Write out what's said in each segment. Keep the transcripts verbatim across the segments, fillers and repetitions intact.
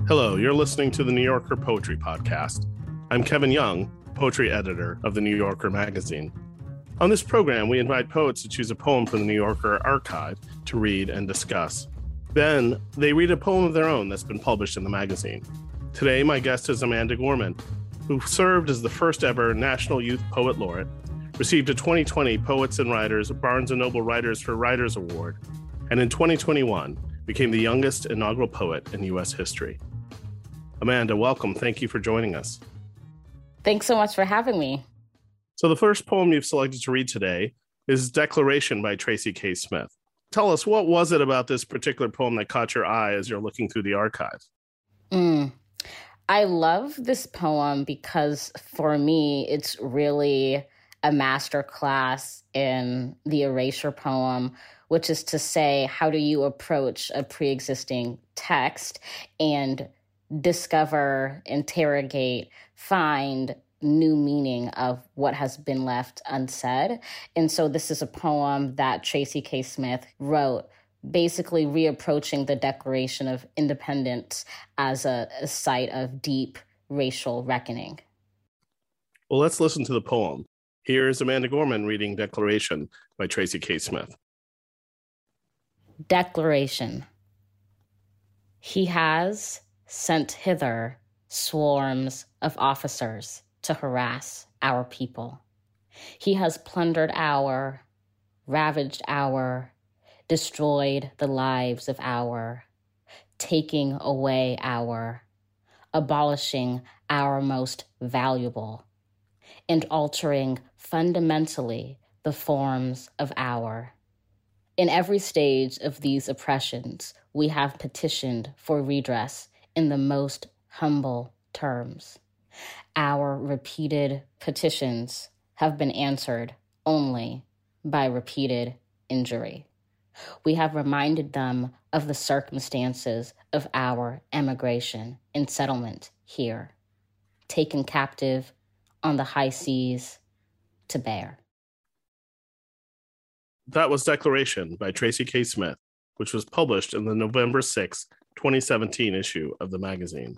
Hello, you're listening to the New Yorker Poetry Podcast. I'm Kevin Young, poetry editor of the New Yorker magazine. On this program, we invite poets to choose a poem from the New Yorker archive to read and discuss. Then, they read a poem of their own that's been published in the magazine. Today, my guest is Amanda Gorman, who served as the first ever National Youth Poet Laureate, received a twenty twenty Poets and Writers Barnes and Noble Writers for Writers Award, and in twenty twenty-one became the youngest inaugural poet in U S history. Amanda, welcome. Thank you for joining us. Thanks so much for having me. So the first poem you've selected to read today is Declaration by Tracy K. Smith. Tell us, what was it about this particular poem that caught your eye as you're looking through the archive? Mm. I love this poem because for me, it's really a masterclass in the erasure poem, which is to say, how do you approach a pre-existing text and discover, interrogate, find new meaning of what has been left unsaid. And so this is a poem that Tracy K. Smith wrote, basically reapproaching the Declaration of Independence as a, a site of deep racial reckoning. Well, let's listen to the poem. Here is Amanda Gorman reading Declaration by Tracy K. Smith. Declaration. He has sent hither swarms of officers to harass our people. He has plundered our, ravaged our, destroyed the lives of our, taking away our, abolishing our most valuable, and altering fundamentally the forms of our. In every stage of these oppressions, we have petitioned for redress in the most humble terms. Our repeated petitions have been answered only by repeated injury. We have reminded them of the circumstances of our emigration and settlement here, taken captive on the high seas to bear. That was Declaration by Tracy K. Smith, which was published in the November sixth, twenty seventeen issue of the magazine.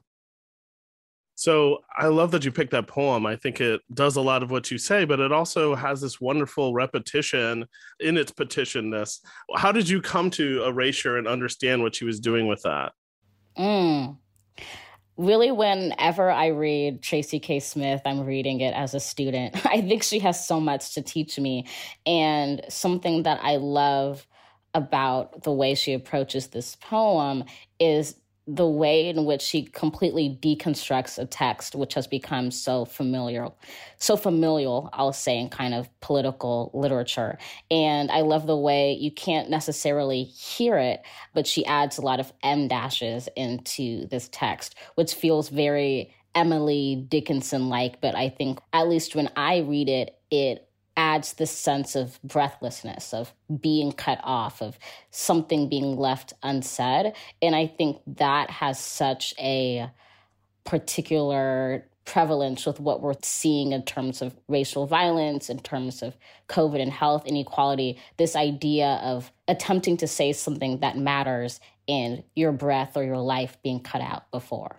So I love that you picked that poem. I think it does a lot of what you say, but it also has this wonderful repetition in its petitionness. How did you come to erasure and understand what she was doing with that? Mm. Really, whenever I read Tracy K. Smith, I'm reading it as a student. I think she has so much to teach me. And something that I love about the way she approaches this poem is the way in which she completely deconstructs a text which has become so familiar, so familial, I'll say, in kind of political literature. And I love the way you can't necessarily hear it, but she adds a lot of em dashes into this text, which feels very Emily Dickinson-like. But I think, at least when I read it, it adds this sense of breathlessness, of being cut off, of something being left unsaid. And I think that has such a particular prevalence with what we're seeing in terms of racial violence, in terms of COVID and health inequality, this idea of attempting to say something that matters and your breath or your life being cut out before.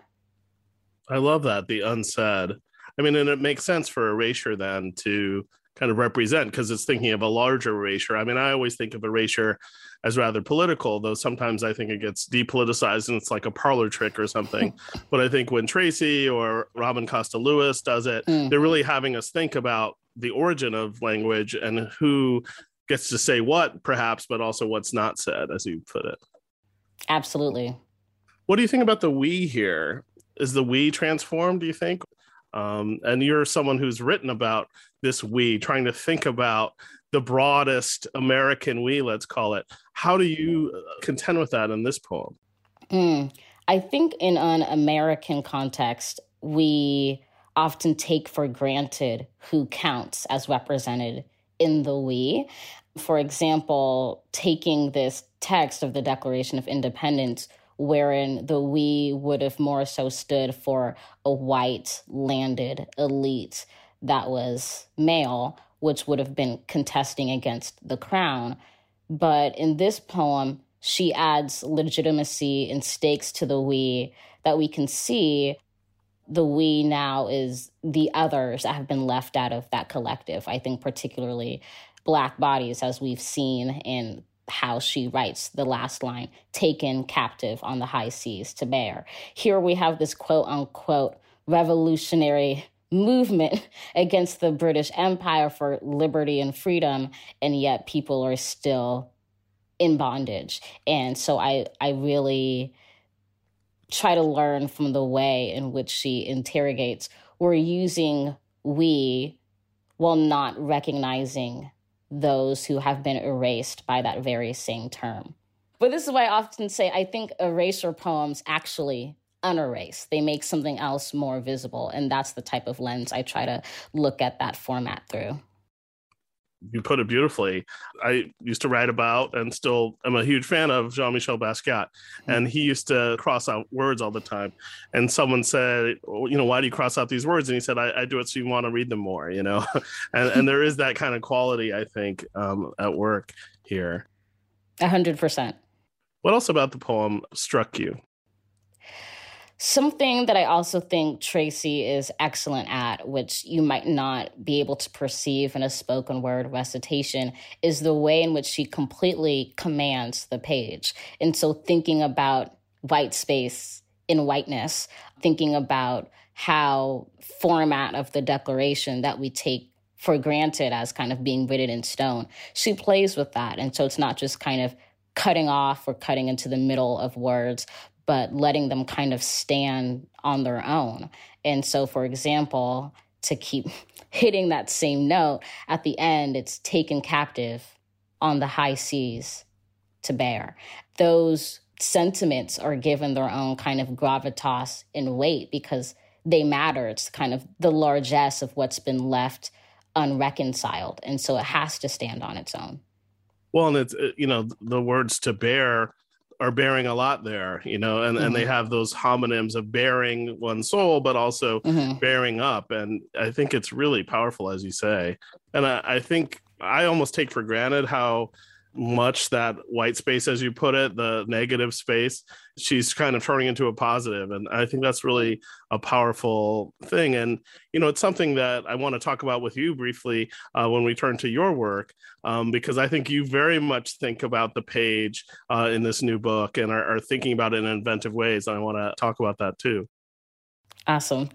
I love that, the unsaid. I mean, and it makes sense for erasure then to kind of represent, because it's thinking of a larger erasure. I mean, I always think of erasure as rather political, though sometimes I think it gets depoliticized and it's like a parlor trick or something. But I think when Tracy or Robin Costa Lewis does it, mm. they're really having us think about the origin of language and who gets to say what, perhaps, but also what's not said, as you put it. Absolutely. What do you think about the we here? Is the we transformed, do you think? Um, and you're someone who's written about this we, trying to think about the broadest American we, let's call it. How do you contend with that in this poem? Mm, I think in an American context, we often take for granted who counts as represented in the we. For example, taking this text of the Declaration of Independence, wherein the we would have more so stood for a white landed elite that was male, which would have been contesting against the crown. But in this poem, she adds legitimacy and stakes to the we that we can see. The we now is the others that have been left out of that collective. I think particularly Black bodies, as we've seen in how she writes the last line, taken captive on the high seas to bear. Here we have this quote unquote revolutionary movement against the British Empire for liberty and freedom, and yet people are still in bondage. And so I, I really try to learn from the way in which she interrogates. We're using we while not recognizing those who have been erased by that very same term. But this is why I often say I think erasure poems actually unerase. They make something else more visible. And that's the type of lens I try to look at that format through. You put it beautifully. I used to write about and still am a huge fan of Jean-Michel Basquiat. And he used to cross out words all the time. And someone said, well, you know, why do you cross out these words? And he said, I, I do it so you want to read them more, you know? and, and there is that kind of quality, I think, um, at work here. A hundred percent. What else about the poem struck you? Something that I also think Tracy is excellent at, which you might not be able to perceive in a spoken word recitation, is the way in which she completely commands the page. And so thinking about white space in whiteness, thinking about how format of the Declaration that we take for granted as kind of being written in stone, she plays with that. And so it's not just kind of cutting off or cutting into the middle of words, but letting them kind of stand on their own. And so, for example, to keep hitting that same note, at the end, it's taken captive on the high seas to bear. Those sentiments are given their own kind of gravitas and weight because they matter. It's kind of the largesse of what's been left unreconciled. And so it has to stand on its own. Well, and it's, you know, the words to bear are bearing a lot there, you know, and, mm-hmm. and they have those homonyms of bearing one's soul, but also mm-hmm. bearing up. And I think it's really powerful, as you say. And I, I think I almost take for granted how much that white space, as you put it, the negative space, she's kind of turning into a positive. And I think that's really a powerful thing. And, you know, it's something that I want to talk about with you briefly uh, when we turn to your work, um, because I think you very much think about the page uh, in this new book and are, are thinking about it in inventive ways. And I want to talk about that too. Awesome.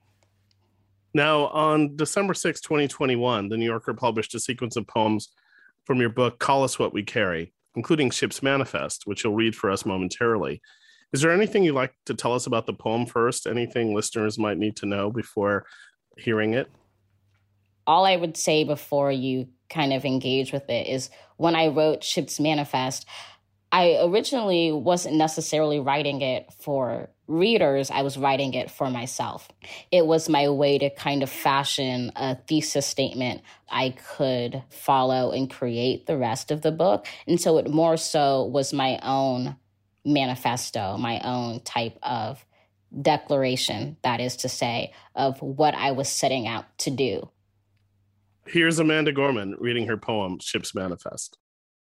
Now, on December sixth, twenty twenty-one, the New Yorker published a sequence of poems from your book, Call Us What We Carry, including Ship's Manifest, which you'll read for us momentarily. Is there anything you'd like to tell us about the poem first? Anything listeners might need to know before hearing it? All I would say before you kind of engage with it is when I wrote Ship's Manifest, I originally wasn't necessarily writing it for readers. I was writing it for myself. It was my way to kind of fashion a thesis statement I could follow and create the rest of the book. And so it more so was my own manifesto, my own type of declaration, that is to say, of what I was setting out to do. Here's Amanda Gorman reading her poem, Ship's Manifest.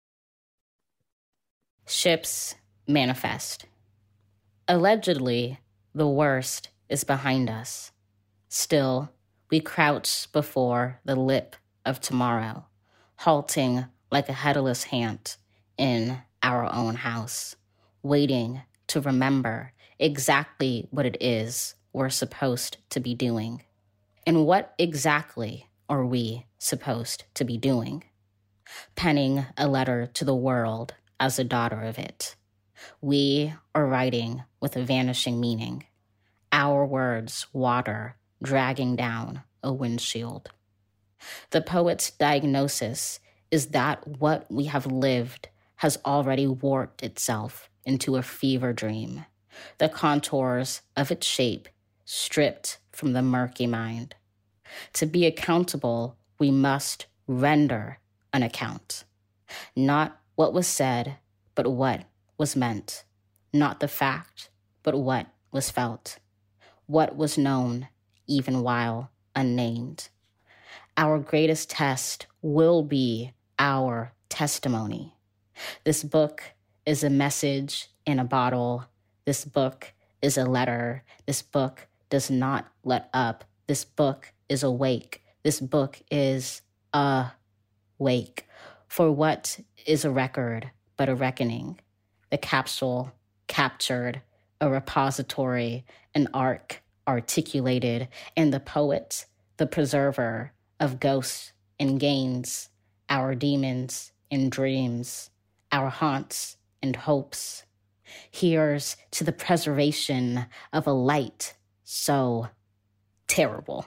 Ship's Manifest. Allegedly, the worst is behind us. Still, we crouch before the lip of tomorrow, halting like a headless hand in our own house, waiting to remember exactly what it is we're supposed to be doing. And what exactly are we supposed to be doing? Penning a letter to the world as a daughter of it. We are writing with a vanishing meaning. Our words water dragging down a windshield. The poet's diagnosis is that what we have lived has already warped itself into a fever dream, the contours of its shape stripped from the murky mind. To be accountable, we must render an account. Not what was said, but what was meant. Not the fact, but what was felt. What was known, even while unnamed. Our greatest test will be our testimony. This book is a message in a bottle. This book is a letter. This book does not let up. This book is awake. This book is awake. For what is a record but a reckoning? The capsule captured, a repository, an arc articulated, and the poet, the preserver of ghosts and gains, our demons and dreams, our haunts and hopes. Here's to the preservation of a light so terrible.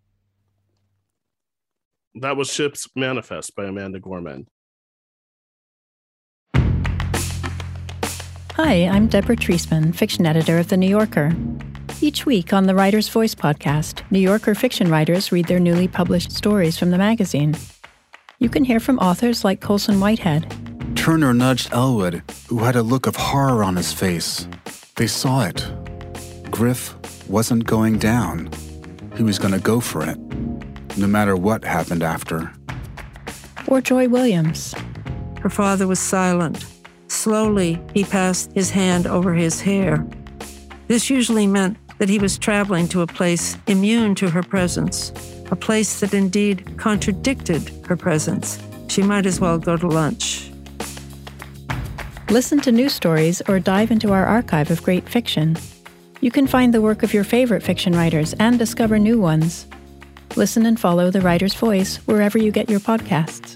That was Ship's Manifest by Amanda Gorman. Hi, I'm Deborah Treisman, fiction editor of The New Yorker. Each week on the Writer's Voice podcast, New Yorker fiction writers read their newly published stories from the magazine. You can hear from authors like Colson Whitehead. Turner nudged Elwood, who had a look of horror on his face. They saw it. Griff wasn't going down. He was going to go for it, no matter what happened after. Or Joy Williams. Her father was silent. Slowly, he passed his hand over his hair. This usually meant that he was traveling to a place immune to her presence, a place that indeed contradicted her presence. She might as well go to lunch. Listen to new stories or dive into our archive of great fiction. You can find the work of your favorite fiction writers and discover new ones. Listen and follow The Writer's Voice wherever you get your podcasts.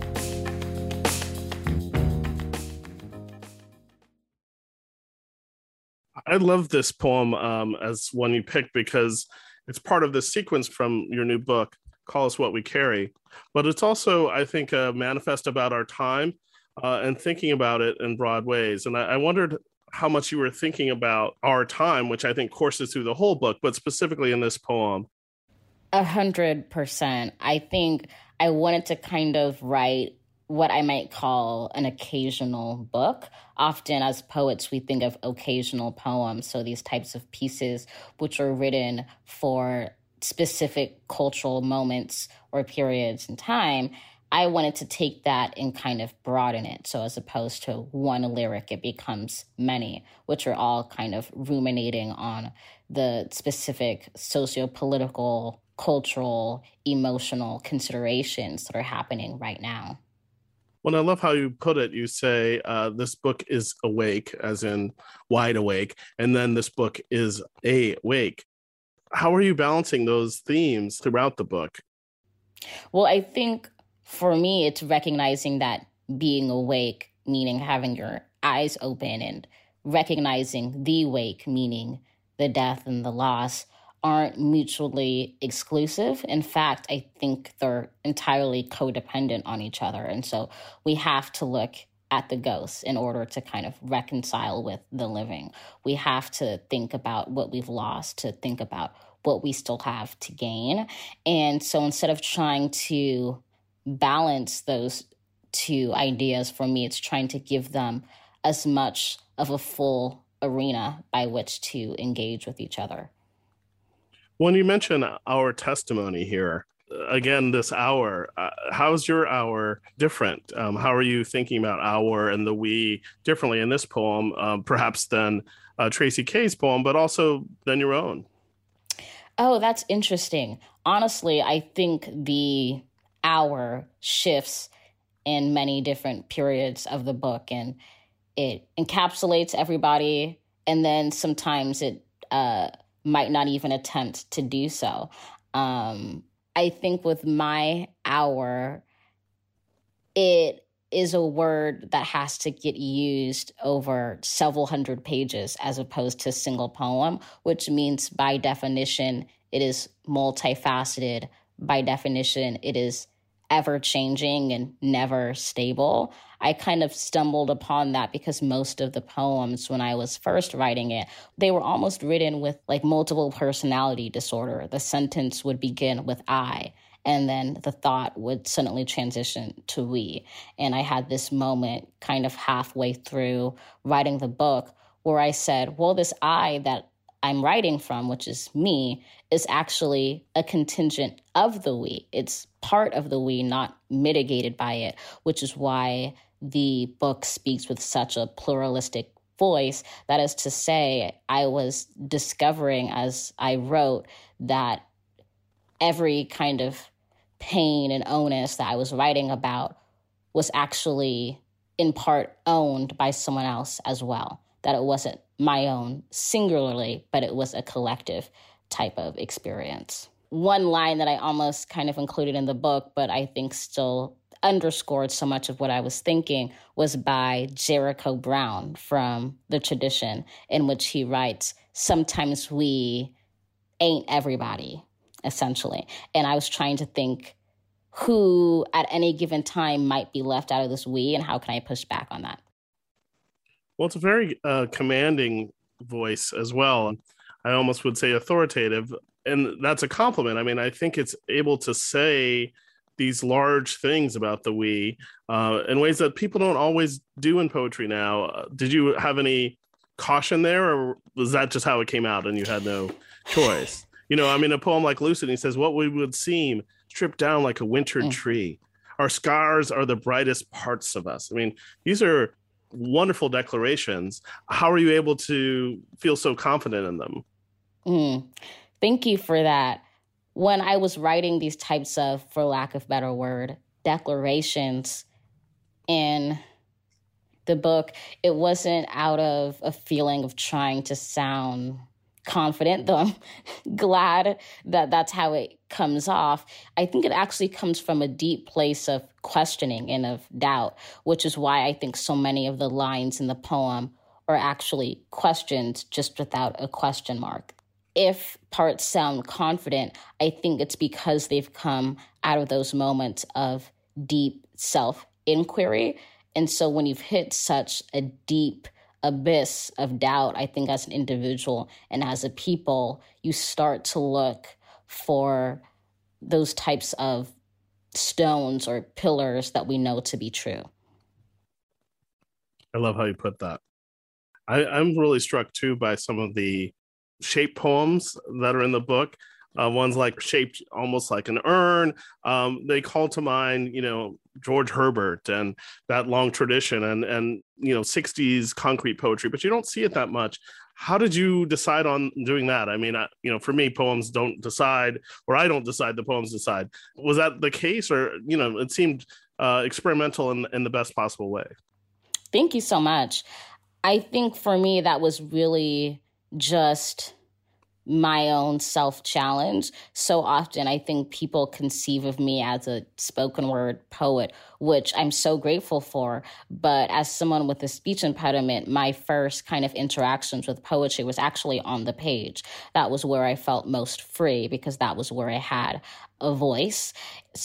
I love this poem um, as one you picked because it's part of the sequence from your new book, Call Us What We Carry. But it's also, I think, a manifest about our time uh, and thinking about it in broad ways. And I, I wondered how much you were thinking about our time, which I think courses through the whole book, but specifically in this poem. A hundred percent. I think I wanted to kind of write what I might call an occasional book. Often as poets, we think of occasional poems. So these types of pieces which are written for specific cultural moments or periods in time. I wanted to take that and kind of broaden it. So as opposed to one lyric, it becomes many, which are all kind of ruminating on the specific socio-political, cultural, emotional considerations that are happening right now. Well, I love how you put it. You say uh, this book is awake, as in wide awake, and then this book is awake. How are you balancing those themes throughout the book? Well, I think for me, it's recognizing that being awake, meaning having your eyes open, and recognizing the wake, meaning the death and the loss, aren't mutually exclusive. In fact, I think they're entirely codependent on each other. And so we have to look at the ghosts in order to kind of reconcile with the living. We have to think about what we've lost, to think about what we still have to gain. And so instead of trying to balance those two ideas, for me, it's trying to give them as much of a full arena by which to engage with each other. When you mention our testimony here, again, this hour, uh, how's your hour different? Um, how are you thinking about our and the we differently in this poem, um, perhaps than uh, Tracy K's poem, but also than your own? Oh, that's interesting. Honestly, I think the hour shifts in many different periods of the book, and it encapsulates everybody, and then sometimes it uh, might not even attempt to do so. Um, I think with my hour, it is a word that has to get used over several hundred pages as opposed to a single poem, which means by definition, it is multifaceted. By definition, it is ever-changing and never stable. I kind of stumbled upon that because most of the poems when I was first writing it, they were almost written with like multiple personality disorder. The sentence would begin with I, and then the thought would suddenly transition to we. And I had this moment kind of halfway through writing the book where I said, well, this I that I'm writing from, which is me, is actually a contingent of the we. It's part of the we, not mitigated by it, which is why the book speaks with such a pluralistic voice. That is to say, I was discovering as I wrote that every kind of pain and onus that I was writing about was actually in part owned by someone else as well, that it wasn't my own singularly, but it was a collective type of experience. One line that I almost kind of included in the book, but I think still underscored so much of what I was thinking, was by Jericho Brown from The Tradition, in which he writes, "Sometimes we ain't everybody," essentially. And I was trying to think who at any given time might be left out of this we, and how can I push back on that? Well, it's a very uh, commanding voice as well. I almost would say authoritative, and that's a compliment. I mean, I think it's able to say these large things about the we uh, in ways that people don't always do in poetry now. Uh, did you have any caution there, or was that just how it came out and you had no choice? You know, I mean, a poem like Lucid, he says, "What we would seem stripped down like a wintered mm. tree. Our scars are the brightest parts of us." I mean, these are wonderful declarations. How are you able to feel so confident in them? Mm. Thank you for that. When I was writing these types of, for lack of better word, declarations in the book, it wasn't out of a feeling of trying to sound confident, though I'm glad that that's how it comes off. I think it actually comes from a deep place of questioning and of doubt, which is why I think so many of the lines in the poem are actually questions just without a question mark. If parts sound confident, I think it's because they've come out of those moments of deep self-inquiry. And so when you've hit such a deep abyss of doubt, I think as an individual and as a people, you start to look for those types of stones or pillars that we know to be true. I love how you put that. I, I'm really struck too by some of the shape poems that are in the book. Uh, ones like shaped almost like an urn. Um, they call to mind, you know, George Herbert and that long tradition and, and, you know, sixties concrete poetry, but you don't see it that much. How did you decide on doing that? I mean, I, you know, for me, poems don't decide, or I don't decide, the poems decide. Was that the case? Or, you know, it seemed uh, experimental in, in the best possible way. Thank you so much. I think for me, that was really just my own self-challenge. So often I think people conceive of me as a spoken word poet, which I'm so grateful for. But as someone with a speech impediment, my first kind of interactions with poetry was actually on the page. That was where I felt most free because that was where I had a voice.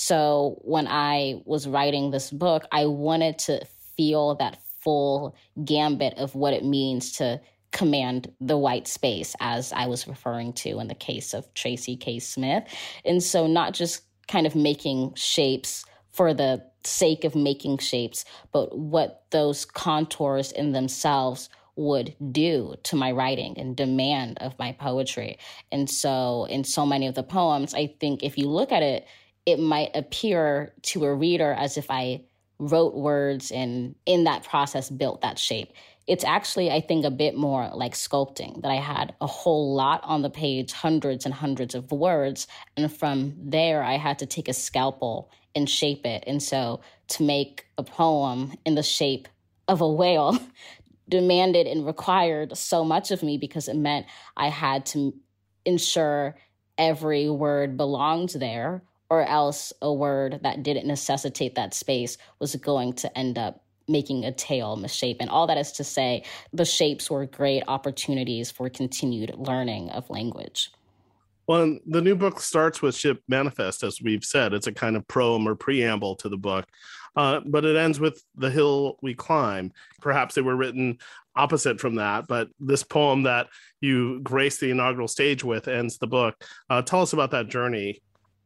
So when I was writing this book, I wanted to feel that full gambit of what it means to command the white space, as I was referring to in the case of Tracy K. Smith. And so not just kind of making shapes for the sake of making shapes, but what those contours in themselves would do to my writing and demand of my poetry. And so in so many of the poems, I think if you look at it, it might appear to a reader as if I wrote words and in that process built that shape. It's actually, I think, a bit more like sculpting, that I had a whole lot on the page, hundreds and hundreds of words. And from there, I had to take a scalpel and shape it. And so to make a poem in the shape of a whale demanded and required so much of me because it meant I had to ensure every word belonged there, or else a word that didn't necessitate that space was going to end up making a tale misshapen. All that is to say, the shapes were great opportunities for continued learning of language. Well, the new book starts with Ship Manifest, as we've said. It's a kind of proem or preamble to the book, uh, but it ends with The Hill We Climb. Perhaps they were written opposite from that, but this poem that you grace the inaugural stage with ends the book. Uh, tell us about that journey.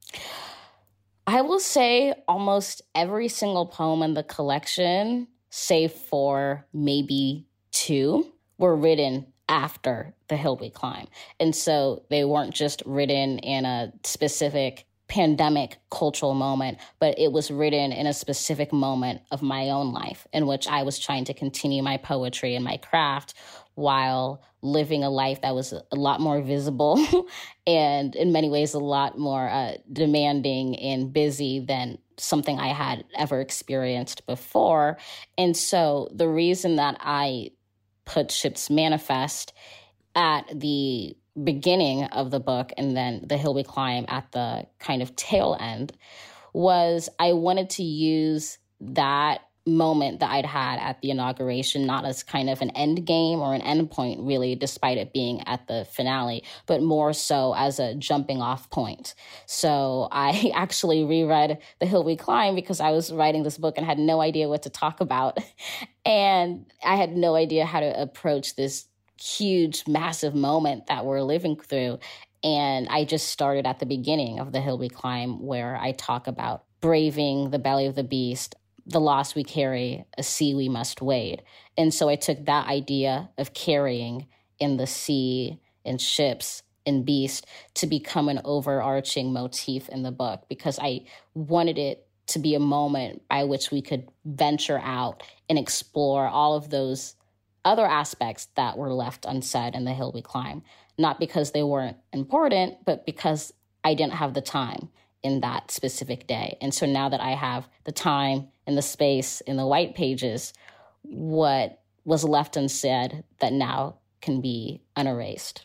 I will say almost every single poem in the collection, save for maybe two, were written after the hill we climb. And so they weren't just written in a specific pandemic cultural moment, but it was written in a specific moment of my own life in which I was trying to continue my poetry and my craft while living a life that was a lot more visible and in many ways a lot more uh, demanding and busy than something I had ever experienced before. And so the reason that I put Ships Manifest at the beginning of the book and then The Hill We Climb at the kind of tail end was I wanted to use that moment that I'd had at the inauguration, not as kind of an end game or an end point, really, despite it being at the finale, but more so as a jumping off point. So I actually reread The Hill We Climb because I was writing this book and had no idea what to talk about. And I had no idea how to approach this huge, massive moment that we're living through. And I just started at the beginning of The Hill We Climb, where I talk about braving the belly of the beast, the loss we carry, a sea we must wade. And so I took that idea of carrying in the sea and ships and beast to become an overarching motif in the book, because I wanted it to be a moment by which we could venture out and explore all of those other aspects that were left unsaid in The Hill We Climb, not because they weren't important, but because I didn't have the time in that specific day. And so now that I have the time and the space in the white pages, what was left unsaid that now can be unerased.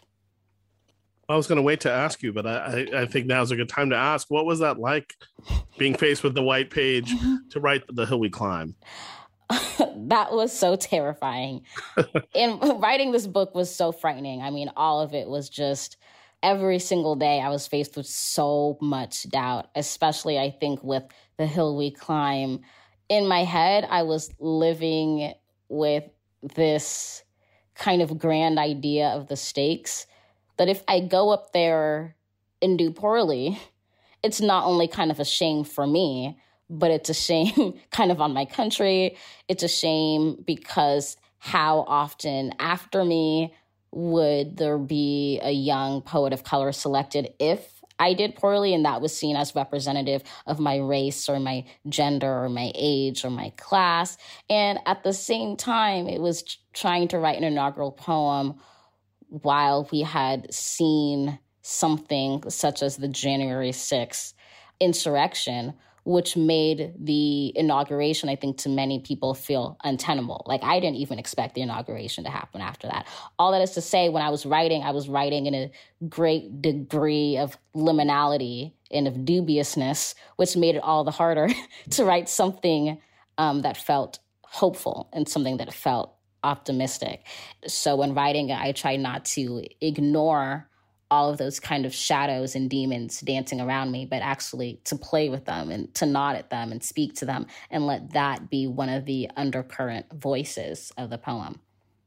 I was going to wait to ask you, but I, I think now's a good time to ask, what was that like, being faced with the white page to write The Hill We Climb? That was so terrifying. And writing this book was so frightening. I mean, all of it was just, every single day I was faced with so much doubt, especially I think with The Hill We Climb. In my head, I was living with this kind of grand idea of the stakes, that if I go up there and do poorly, it's not only kind of a shame for me, but it's a shame kind of on my country. It's a shame because how often after me would there be a young poet of color selected if I did poorly and that was seen as representative of my race or my gender or my age or my class. And at the same time, it was trying to write an inaugural poem while we had seen something such as the January sixth insurrection, which made the inauguration, I think, to many people feel untenable. Like, I didn't even expect the inauguration to happen after that. All that is to say, when I was writing, I was writing in a great degree of liminality and of dubiousness, which made it all the harder to write something um, that felt hopeful and something that felt optimistic. So when writing, I try not to ignore all of those kind of shadows and demons dancing around me, but actually to play with them and to nod at them and speak to them and let that be one of the undercurrent voices of the poem.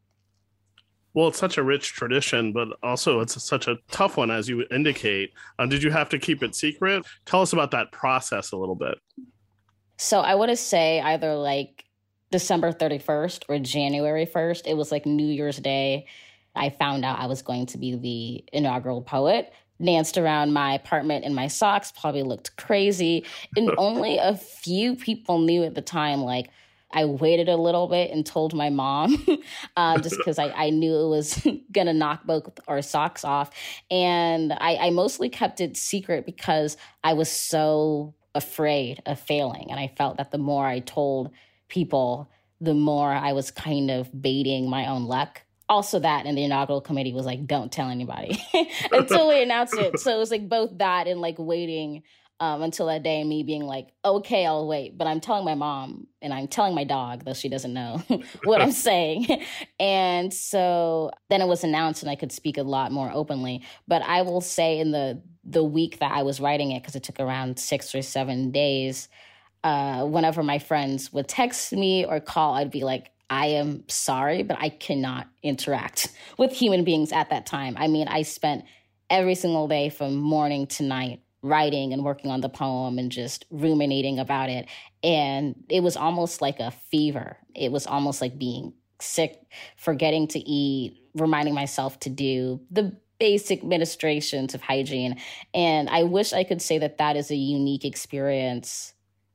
Well, it's such a rich tradition, but also it's such a tough one, as you indicate. Uh, did you have to keep it secret? Tell us about that process a little bit. So I want to say either like December thirty-first or January first. It was like New Year's Day. I found out I was going to be the inaugural poet, danced around my apartment in my socks, probably looked crazy. And only a few people knew at the time. Like, I waited a little bit and told my mom uh, just because I, I knew it was going to knock both our socks off. And I, I mostly kept it secret because I was so afraid of failing. And I felt that the more I told people, the more I was kind of baiting my own luck. Also that, and the inaugural committee was like, don't tell anybody until we announced it. So it was like both that and like waiting um, until that day and me being like, okay, I'll wait. But I'm telling my mom and I'm telling my dog, though she doesn't know what I'm saying. And so then it was announced and I could speak a lot more openly. But I will say in the, the week that I was writing it, because it took around six or seven days, uh, whenever my friends would text me or call, I'd be like, I am sorry, but I cannot interact with human beings at that time. I mean, I spent every single day from morning to night writing and working on the poem and just ruminating about it. And it was almost like a fever. It was almost like being sick, forgetting to eat, reminding myself to do the basic ministrations of hygiene. And I wish I could say that that is a unique experience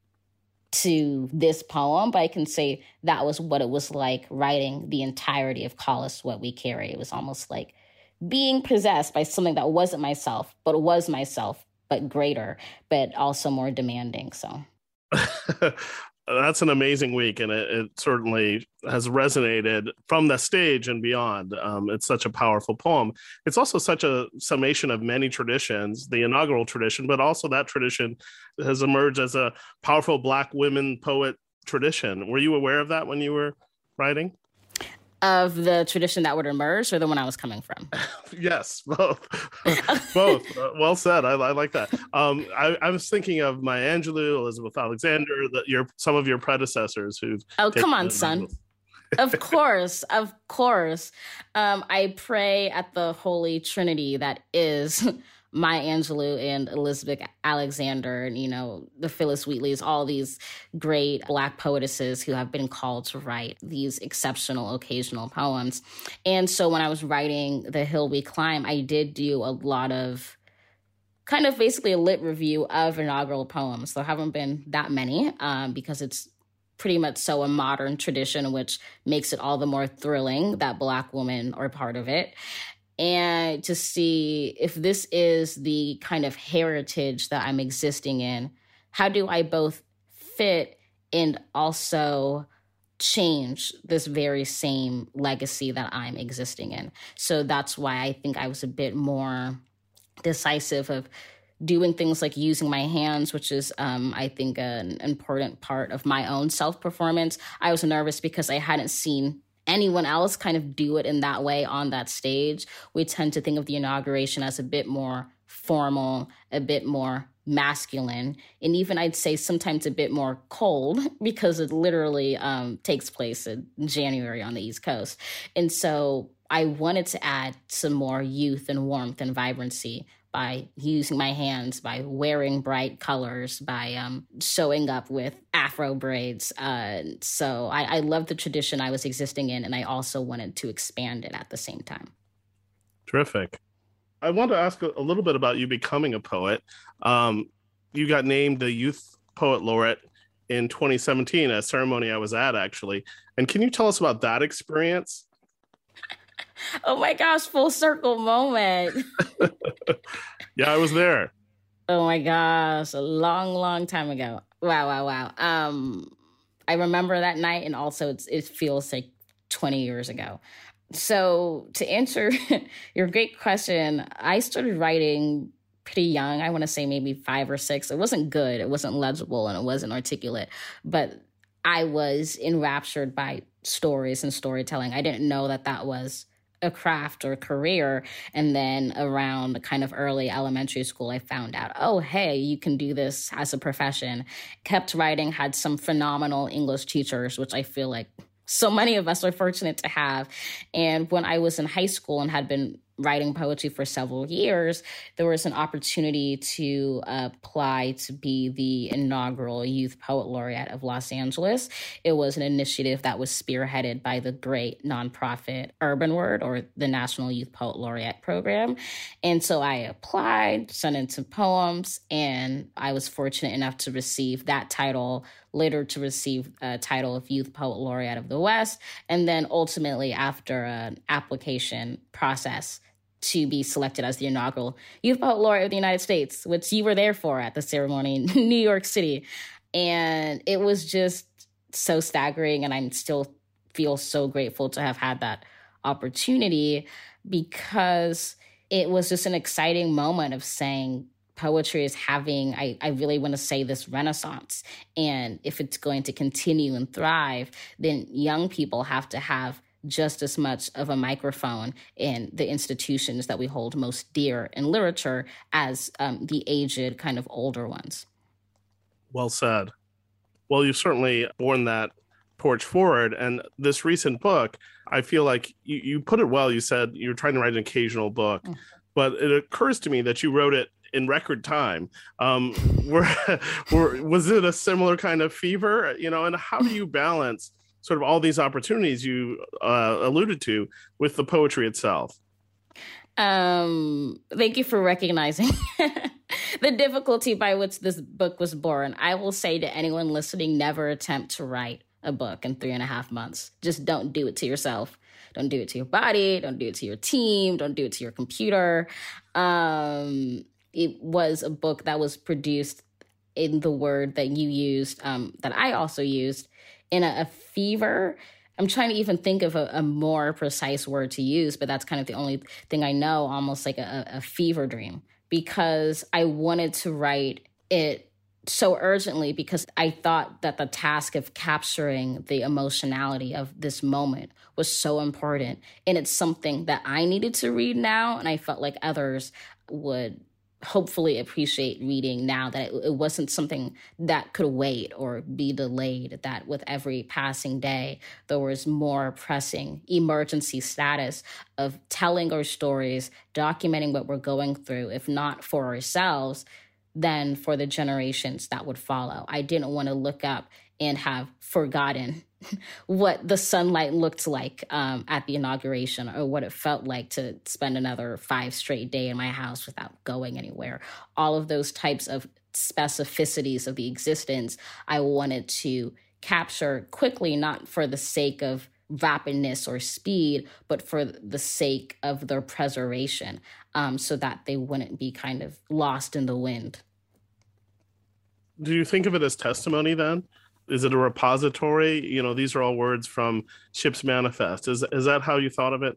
to this poem, but I can say that was what it was like writing the entirety of Call Us What We Carry. It was almost like being possessed by something that wasn't myself, but was myself, but greater, but also more demanding. So that's an amazing week, and it, it certainly has resonated from the stage and beyond. Um, it's such a powerful poem. It's also such a summation of many traditions, the inaugural tradition, but also that tradition has emerged as a powerful Black women poet tradition. Were you aware of that when you were writing? Of the tradition that would emerge, or the one I was coming from? Yes, both. Both. Uh, well said. I, I like that. Um, I, I was thinking of Maya Angelou, Elizabeth Alexander, the, your some of your predecessors who. Oh, come on, son. Of course, of course. Um, I pray at the Holy Trinity that is Maya Angelou and Elizabeth Alexander, and, you know, the Phyllis Wheatleys, all these great Black poetesses who have been called to write these exceptional occasional poems. And so when I was writing The Hill We Climb, I did do a lot of kind of basically a lit review of inaugural poems. There haven't been that many um, because it's pretty much so a modern tradition, which makes it all the more thrilling that Black women are part of it. And to see if this is the kind of heritage that I'm existing in, how do I both fit and also change this very same legacy that I'm existing in? So that's why I think I was a bit more decisive of doing things like using my hands, which is, um, I think, an important part of my own self-performance. I was nervous because I hadn't seen anyone else kind of do it in that way on that stage. We tend to think of the inauguration as a bit more formal, a bit more masculine, and even I'd say sometimes a bit more cold because it literally um, takes place in January on the East Coast. And so I wanted to add some more youth and warmth and vibrancy by using my hands, by wearing bright colors, by um, showing up with Afro braids. Uh, so I, I love the tradition I was existing in, and I also wanted to expand it at the same time. Terrific. I want to ask a, a little bit about you becoming a poet. Um, you got named the Youth Poet Laureate in twenty seventeen, a ceremony I was at, actually. And can you tell us about that experience? Oh my gosh, full circle moment. Yeah, I was there. Oh my gosh, a long, long time ago. Wow, wow, wow. Um, I remember that night, and also it's, it feels like twenty years ago. So to answer your great question, I started writing pretty young. I want to say maybe five or six. It wasn't good. It wasn't legible, and it wasn't articulate. But I was enraptured by stories and storytelling. I didn't know that that was a craft or career. And then around kind of early elementary school, I found out, oh, hey, you can do this as a profession. Kept writing, had some phenomenal English teachers, which I feel like so many of us are fortunate to have. And when I was in high school and had been writing poetry for several years, there was an opportunity to uh, apply to be the inaugural Youth Poet Laureate of Los Angeles. It was an initiative that was spearheaded by the great nonprofit Urban Word, or the National Youth Poet Laureate Program. And so I applied, sent in some poems, and I was fortunate enough to receive that title, later to receive a title of Youth Poet Laureate of the West, and then ultimately, after an application process, to be selected as the inaugural Youth Poet Laureate of the United States, which you were there for at the ceremony in New York City. And it was just so staggering, and I still feel so grateful to have had that opportunity, because it was just an exciting moment of saying, poetry is having, I, I really want to say, this renaissance. And if it's going to continue and thrive, then young people have to have just as much of a microphone in the institutions that we hold most dear in literature as um, the aged, kind of older ones. Well said. Well, you've certainly borne that torch forward. And this recent book, I feel like you, you put it well. You said you're trying to write an occasional book, mm. but it occurs to me that you wrote it in record time. Um, were, were, was it a similar kind of fever? You know, and how do you balance sort of all these opportunities you uh, alluded to with the poetry itself? Um, thank you for recognizing the difficulty by which this book was born. I will say to anyone listening, never attempt to write a book in three and a half months. Just don't do it to yourself. Don't do it to your body. Don't do it to your team. Don't do it to your computer. Um, it was a book that was produced in the word that you used, um, that I also used, in a, a fever. I'm trying to even think of a, a more precise word to use, but that's kind of the only thing I know, almost like a, a fever dream, because I wanted to write it so urgently because I thought that the task of capturing the emotionality of this moment was so important. And it's something that I needed to read now, and I felt like others would hopefully appreciate reading now, that it, it wasn't something that could wait or be delayed, that with every passing day, there was more pressing emergency status of telling our stories, documenting what we're going through, if not for ourselves, then for the generations that would follow. I didn't want to look up and have forgotten what the sunlight looked like um, at the inauguration, or what it felt like to spend another five straight day in my house without going anywhere. All of those types of specificities of the existence I wanted to capture quickly, not for the sake of rapidness or speed, but for the sake of their preservation, um, so that they wouldn't be kind of lost in the wind. Do you think of it as testimony then? Is it a repository? You know, these are all words from Ship's Manifest. Is is that how you thought of it?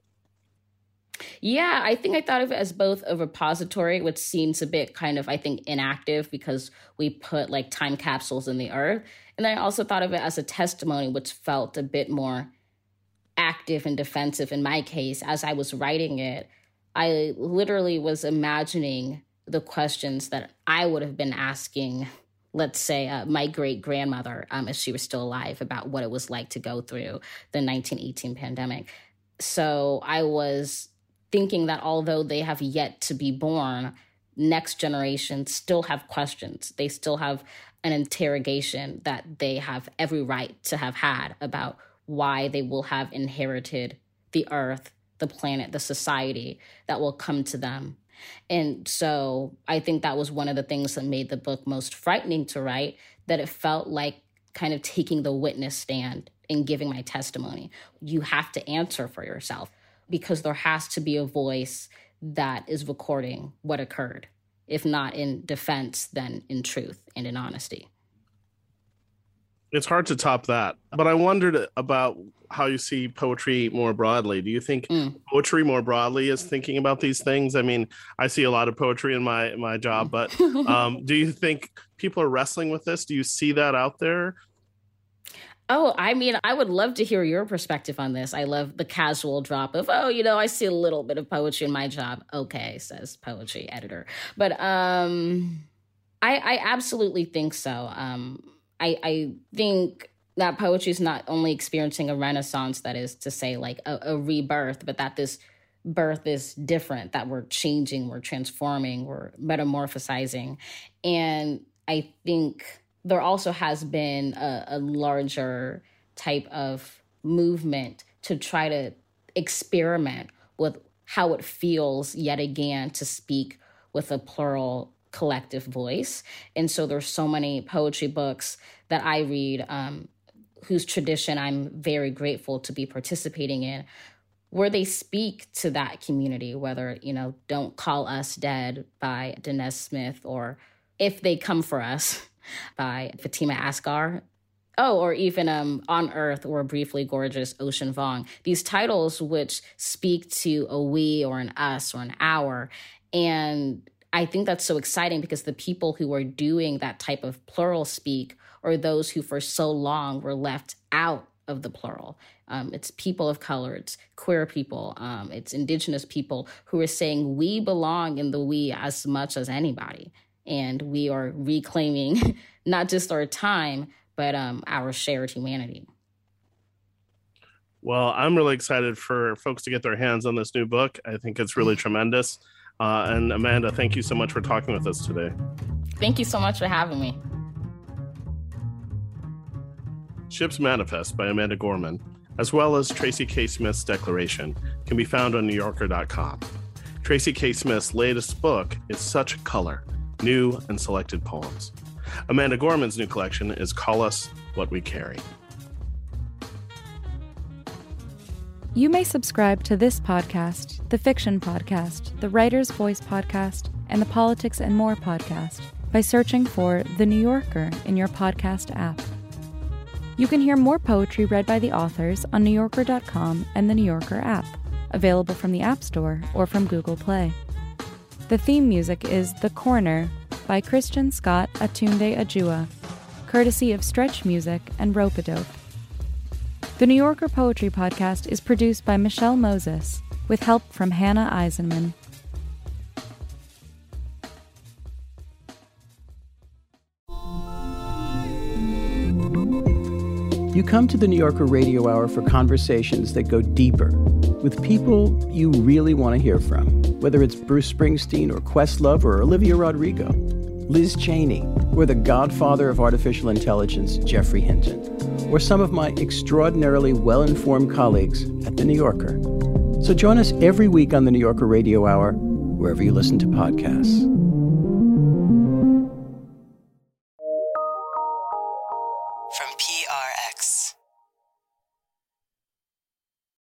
Yeah, I think I thought of it as both a repository, which seems a bit kind of, I think, inactive because we put like time capsules in the earth. And then I also thought of it as a testimony, which felt a bit more active and defensive in my case. As I was writing it, I literally was imagining the questions that I would have been asking, let's say, uh, my great-grandmother, um, if she was still alive, about what it was like to go through the nineteen eighteen pandemic. So I was thinking that although they have yet to be born, next generations still have questions. They still have an interrogation that they have every right to have had about why they will have inherited the earth, the planet, the society that will come to them. And so I think that was one of the things that made the book most frightening to write, that it felt like kind of taking the witness stand and giving my testimony. You have to answer for yourself because there has to be a voice that is recording what occurred, if not in defense, then in truth and in honesty. It's hard to top that. But I wondered about how you see poetry more broadly. Do you think mm. poetry more broadly is thinking about these things? I mean, I see a lot of poetry in my, my job, but um, do you think people are wrestling with this? Do you see that out there? Oh, I mean, I would love to hear your perspective on this. I love the casual drop of, oh, you know, I see a little bit of poetry in my job. Okay, says poetry editor. But um, I, I absolutely think so. Um, I, I think that poetry is not only experiencing a renaissance, that is to say, like a, a rebirth, but that this birth is different, that we're changing, we're transforming, we're metamorphosizing. And I think there also has been a, a larger type of movement to try to experiment with how it feels yet again to speak with a plural collective voice. And so there's so many poetry books that I read, um, whose tradition I'm very grateful to be participating in, where they speak to that community, whether, you know, Don't Call Us Dead by Danez Smith, or If They Come For Us by Fatima Asghar. Oh, or even um, On Earth or Briefly Gorgeous, Ocean Vuong. These titles which speak to a we or an us or an our. And I think that's so exciting because the people who are doing that type of plural speak are those who for so long were left out of the plural. Um, it's people of color, it's queer people, um, it's indigenous people who are saying we belong in the we as much as anybody. And we are reclaiming not just our time, but um, our shared humanity. Well, I'm really excited for folks to get their hands on this new book. I think it's really tremendous. Uh, and Amanda, thank you so much for talking with us today. Thank you so much for having me. Ship's Manifest by Amanda Gorman, as well as Tracy K. Smith's Declaration, can be found on New Yorker dot com. Tracy K. Smith's latest book is Such Color, New and Selected Poems. Amanda Gorman's new collection is Call Us What We Carry. You may subscribe to this podcast, the Fiction Podcast, the Writer's Voice Podcast, and the Politics and More Podcast by searching for The New Yorker in your podcast app. You can hear more poetry read by the authors on New Yorker dot com and the New Yorker app, available from the App Store or from Google Play. The theme music is The Corner by Christian Scott Atunde Ajua, courtesy of Stretch Music and Rope-A-Dope. The New Yorker Poetry Podcast is produced by Michelle Moses, with help from Hannah Eisenman. You come to the New Yorker Radio Hour for conversations that go deeper, with people you really want to hear from, whether it's Bruce Springsteen or Questlove or Olivia Rodrigo, Liz Cheney, or the godfather of artificial intelligence, Geoffrey Hinton, or some of my extraordinarily well-informed colleagues at The New Yorker. So join us every week on the New Yorker Radio Hour, wherever you listen to podcasts.